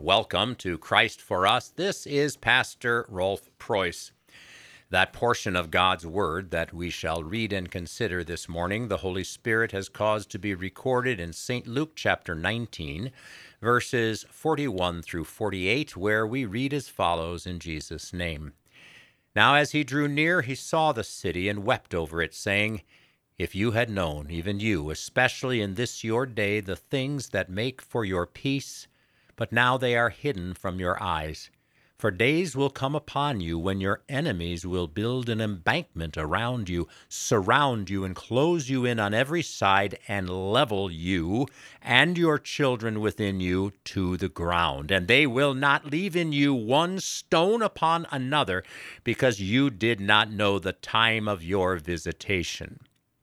Welcome to Christ for Us. This is Pastor Rolf Preuss. That portion of God's Word that we shall read and consider this morning, the Holy Spirit has caused to be recorded in St. Luke chapter 19, verses 41 through 48, where we read as follows in Jesus' name. Now as he drew near, he saw the city and wept over it, saying, If you had known, even you, especially in this your day, the things that make for your peace, but now they are hidden from your eyes. For days will come upon you when your enemies will build an embankment around you, surround you, and close you in on every side, and level you and your children within you to the ground. And they will not leave in you one stone upon another, because you did not know the time of your visitation.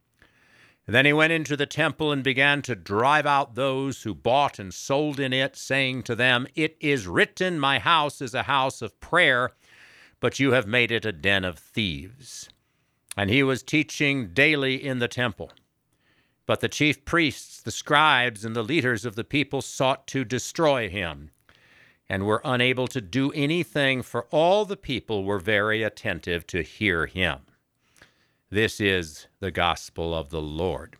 Then he went into the temple and began to drive out those who bought and sold in it, saying to them, It is written, my house is a house of prayer, but you have made it a den of thieves. And he was teaching daily in the temple. But the chief priests, the scribes, and the leaders of the people sought to destroy him, and were unable to do anything, for all the people were very attentive to hear him. This is the gospel of the Lord.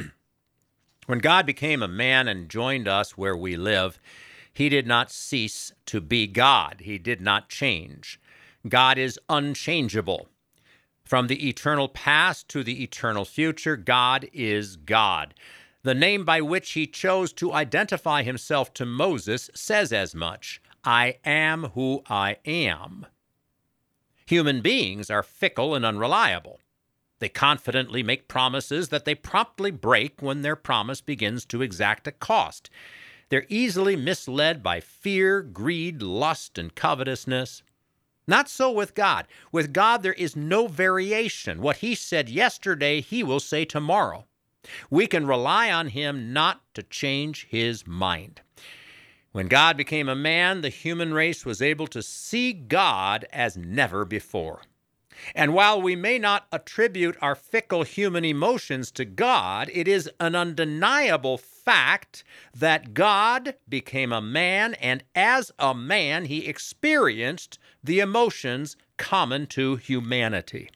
When God became a man and joined us where we live, he did not cease to be God. He did not change. God is unchangeable. From the eternal past to the eternal future, God is God. The name by which he chose to identify himself to Moses says as much. I am who I am. Human beings are fickle and unreliable. They confidently make promises that they promptly break when their promise begins to exact a cost. They're easily misled by fear, greed, lust, and covetousness. Not so with God. With God, there is no variation. What he said yesterday, he will say tomorrow. We can rely on him not to change his mind. When God became a man, the human race was able to see God as never before. And while we may not attribute our fickle human emotions to God, it is an undeniable fact that God became a man, and as a man, he experienced the emotions common to humanity.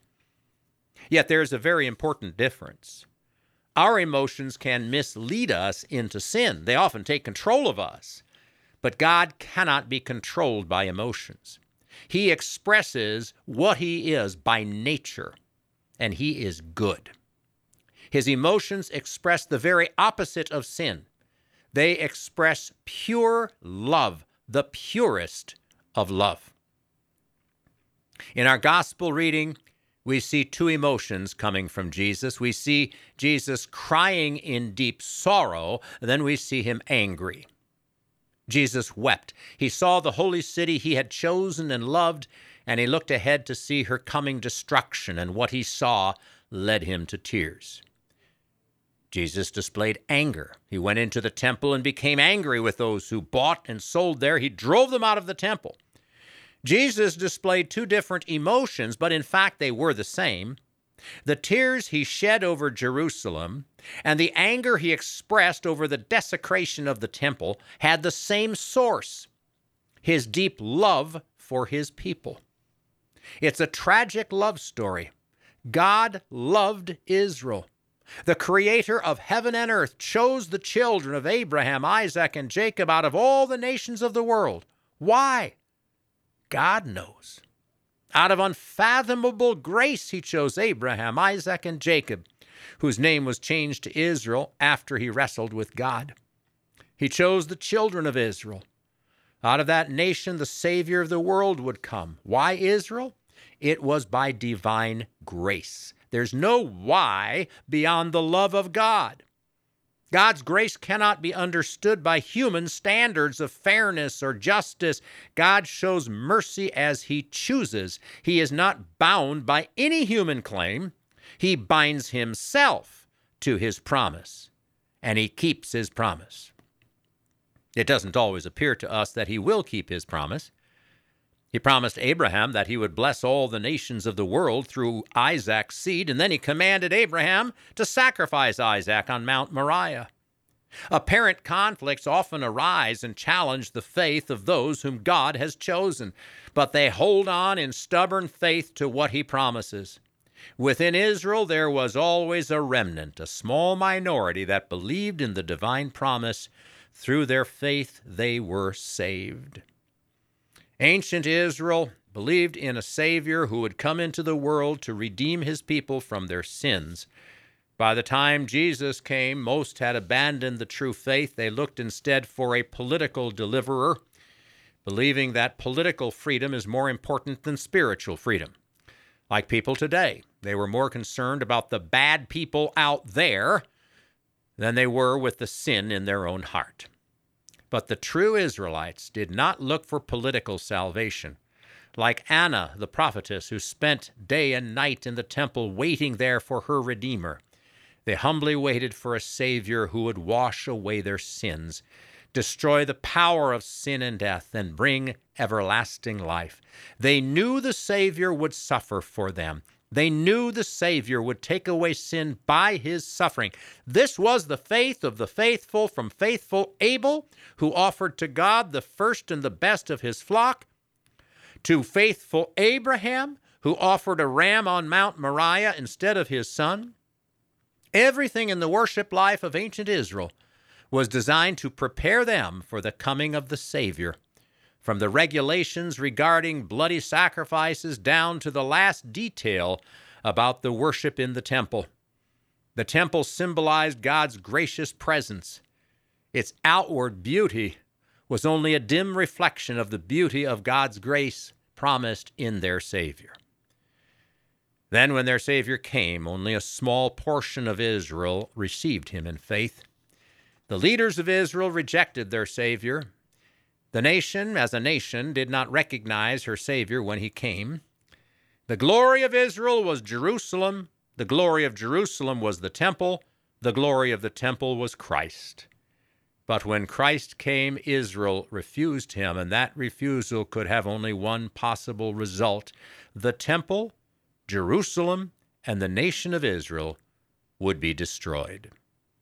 Yet there is a very important difference. Our emotions can mislead us into sin. They often take control of us. But God cannot be controlled by emotions. He expresses what he is by nature, and he is good. His emotions express the very opposite of sin. They express pure love, the purest of love. In our gospel reading, we see two emotions coming from Jesus. We see Jesus crying in deep sorrow, then we see him angry. Jesus wept. He saw the holy city he had chosen and loved, and he looked ahead to see her coming destruction, and what he saw led him to tears. Jesus displayed anger. He went into the temple and became angry with those who bought and sold there. He drove them out of the temple. Jesus displayed two different emotions, but in fact they were the same. The tears he shed over Jerusalem and the anger he expressed over the desecration of the temple had the same source, his deep love for his people. It's a tragic love story. God loved Israel. The creator of heaven and earth chose the children of Abraham, Isaac, and Jacob out of all the nations of the world. Why? God knows. Out of unfathomable grace, he chose Abraham, Isaac, and Jacob, whose name was changed to Israel after he wrestled with God. He chose the children of Israel. Out of that nation, the Savior of the world would come. Why Israel? It was by divine grace. There's no why beyond the love of God. God's grace cannot be understood by human standards of fairness or justice. God shows mercy as he chooses. He is not bound by any human claim. He binds himself to his promise, and he keeps his promise. It doesn't always appear to us that he will keep his promise. He promised Abraham that he would bless all the nations of the world through Isaac's seed, and then he commanded Abraham to sacrifice Isaac on Mount Moriah. Apparent conflicts often arise and challenge the faith of those whom God has chosen, but they hold on in stubborn faith to what he promises. Within Israel, there was always a remnant, a small minority that believed in the divine promise. Through their faith, they were saved. Ancient Israel believed in a Savior who would come into the world to redeem his people from their sins. By the time Jesus came, most had abandoned the true faith. They looked instead for a political deliverer, believing that political freedom is more important than spiritual freedom. Like people today, they were more concerned about the bad people out there than they were with the sin in their own heart. But the true Israelites did not look for political salvation. Like Anna, the prophetess, who spent day and night in the temple waiting there for her Redeemer, they humbly waited for a Savior who would wash away their sins, destroy the power of sin and death, and bring everlasting life. They knew the Savior would suffer for them. They knew the Savior would take away sin by his suffering. This was the faith of the faithful, from faithful Abel, who offered to God the first and the best of his flock, to faithful Abraham, who offered a ram on Mount Moriah instead of his son. Everything in the worship life of ancient Israel was designed to prepare them for the coming of the Savior. From the regulations regarding bloody sacrifices down to the last detail about the worship in the temple. The temple symbolized God's gracious presence. Its outward beauty was only a dim reflection of the beauty of God's grace promised in their Savior. Then when their Savior came, only a small portion of Israel received him in faith. The leaders of Israel rejected their Savior. The nation, as a nation, did not recognize her Savior when he came. The glory of Israel was Jerusalem. The glory of Jerusalem was the temple. The glory of the temple was Christ. But when Christ came, Israel refused him, and that refusal could have only one possible result. The temple, Jerusalem, and the nation of Israel would be destroyed.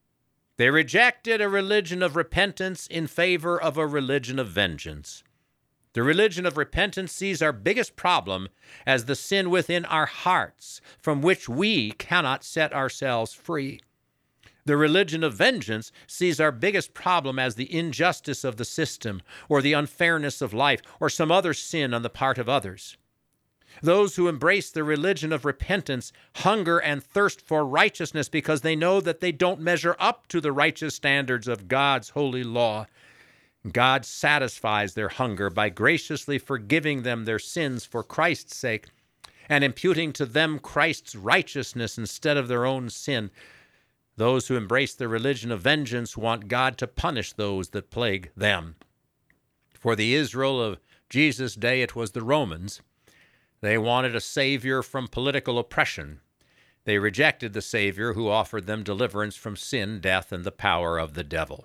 They rejected a religion of repentance in favor of a religion of vengeance. The religion of repentance sees our biggest problem as the sin within our hearts, from which we cannot set ourselves free. The religion of vengeance sees our biggest problem as the injustice of the system, or the unfairness of life, or some other sin on the part of others. Those who embrace the religion of repentance hunger and thirst for righteousness because they know that they don't measure up to the righteous standards of God's holy law. God satisfies their hunger by graciously forgiving them their sins for Christ's sake and imputing to them Christ's righteousness instead of their own sin. Those who embrace the religion of vengeance want God to punish those that plague them. For the Israel of Jesus' day, it was the Romans. They wanted a savior from political oppression. They rejected the Savior who offered them deliverance from sin, death, and the power of the devil.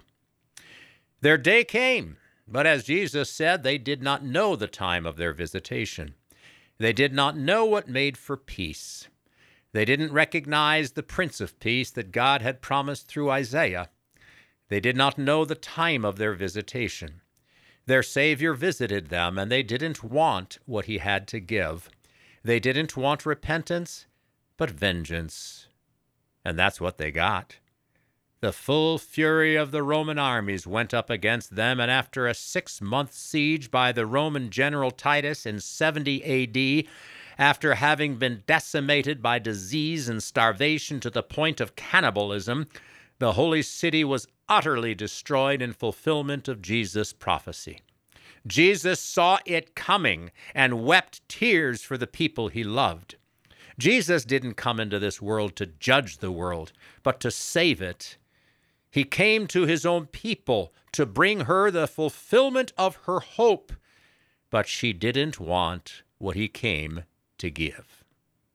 Their day came, but as Jesus said, they did not know the time of their visitation. They did not know what made for peace. They didn't recognize the Prince of Peace that God had promised through Isaiah. They did not know the time of their visitation. Their Savior visited them, and they didn't want what he had to give. They didn't want repentance, but vengeance. And that's what they got. The full fury of the Roman armies went up against them, and after a 6-month siege by the Roman general Titus in 70 A.D., after having been decimated by disease and starvation to the point of cannibalism, the holy city was utterly destroyed in fulfillment of Jesus' prophecy. Jesus saw it coming and wept tears for the people he loved. Jesus didn't come into this world to judge the world, but to save it. He came to his own people to bring her the fulfillment of her hope, but she didn't want what he came to give.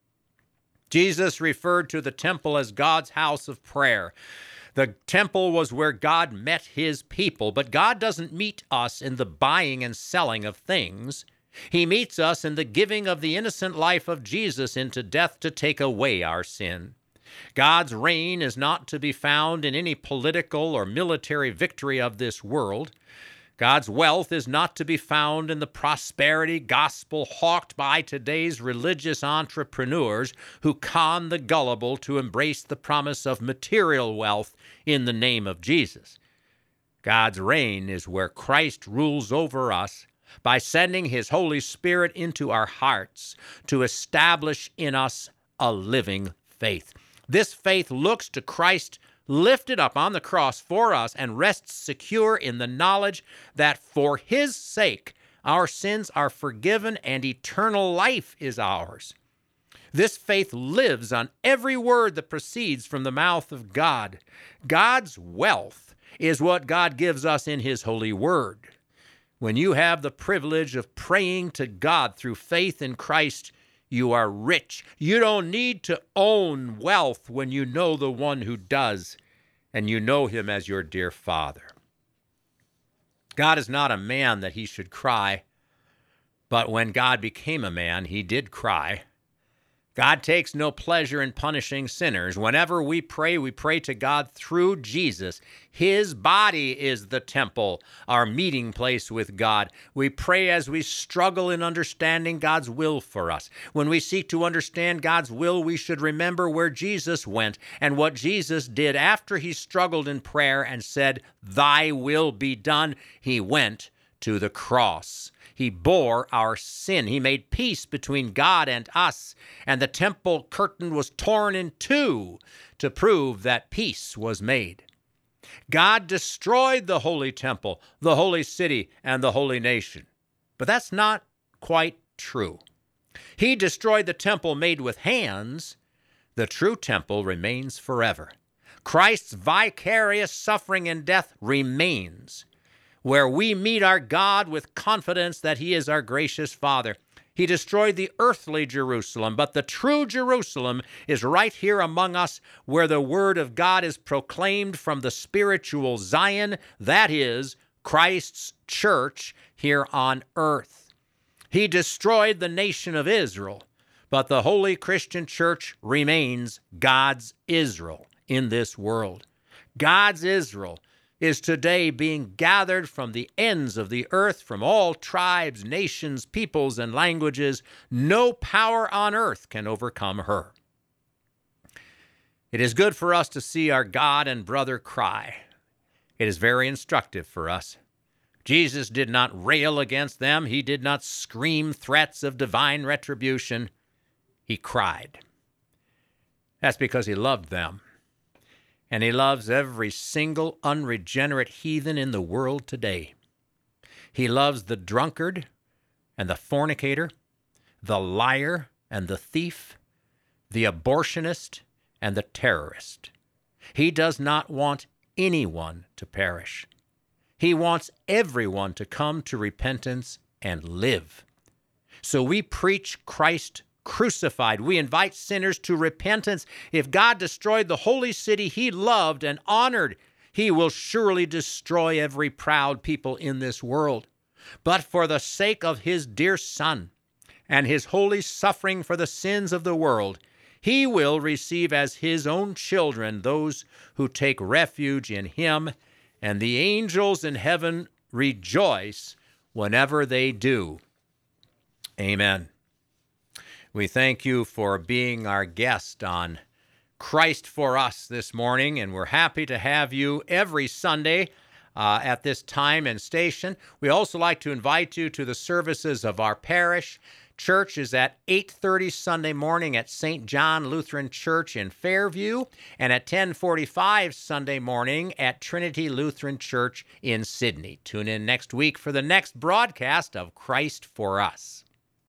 Jesus referred to the temple as God's house of prayer. The temple was where God met his people, but God doesn't meet us in the buying and selling of things. He meets us in the giving of the innocent life of Jesus into death to take away our sin. God's reign is not to be found in any political or military victory of this world. God's wealth is not to be found in the prosperity gospel hawked by today's religious entrepreneurs who con the gullible to embrace the promise of material wealth in the name of Jesus. God's reign is where Christ rules over us by sending his Holy Spirit into our hearts to establish in us a living faith. This faith looks to Christ lifted up on the cross for us and rests secure in the knowledge that for his sake our sins are forgiven and eternal life is ours. This faith lives on every word that proceeds from the mouth of God. God's wealth is what God gives us in his holy word. When you have the privilege of praying to God through faith in Christ, you are rich. You don't need to own wealth when you know the one who does, and you know him as your dear Father. God is not a man that he should cry, but when God became a man, he did cry. God takes no pleasure in punishing sinners. Whenever we pray to God through Jesus. His body is the temple, our meeting place with God. We pray as we struggle in understanding God's will for us. When we seek to understand God's will, we should remember where Jesus went and what Jesus did after he struggled in prayer and said, "Thy will be done." He went to the cross. He bore our sin. He made peace between God and us, and the temple curtain was torn in two to prove that peace was made. God destroyed the holy temple, the holy city, and the holy nation. But that's not quite true. He destroyed the temple made with hands. The true temple remains forever. Christ's vicarious suffering and death remains, where we meet our God with confidence that he is our gracious Father. He destroyed the earthly Jerusalem, but the true Jerusalem is right here among us, where the word of God is proclaimed from the spiritual Zion, that is, Christ's church here on earth. He destroyed the nation of Israel, but the holy Christian church remains God's Israel in this world. God's Israel is today being gathered from the ends of the earth, from all tribes, nations, peoples, and languages. No power on earth can overcome her. It is good for us to see our God and brother cry. It is very instructive for us. Jesus did not rail against them. He did not scream threats of divine retribution. He cried. That's because he loved them. And he loves every single unregenerate heathen in the world today. He loves the drunkard and the fornicator, the liar and the thief, the abortionist and the terrorist. He does not want anyone to perish. He wants everyone to come to repentance and live. So we preach Christ crucified. We invite sinners to repentance. If God destroyed the holy city he loved and honored, he will surely destroy every proud people in this world. But for the sake of his dear Son and his holy suffering for the sins of the world, he will receive as his own children those who take refuge in him, and the angels in heaven rejoice whenever they do. Amen. We thank you for being our guest on Christ for Us this morning, and we're happy to have you every Sunday at this time and station. We also like to invite you to the services of our parish. Church is at 8:30 Sunday morning at St. John Lutheran Church in Fairview, and at 10:45 Sunday morning at Trinity Lutheran Church in Sydney. Tune in next week for the next broadcast of Christ for Us.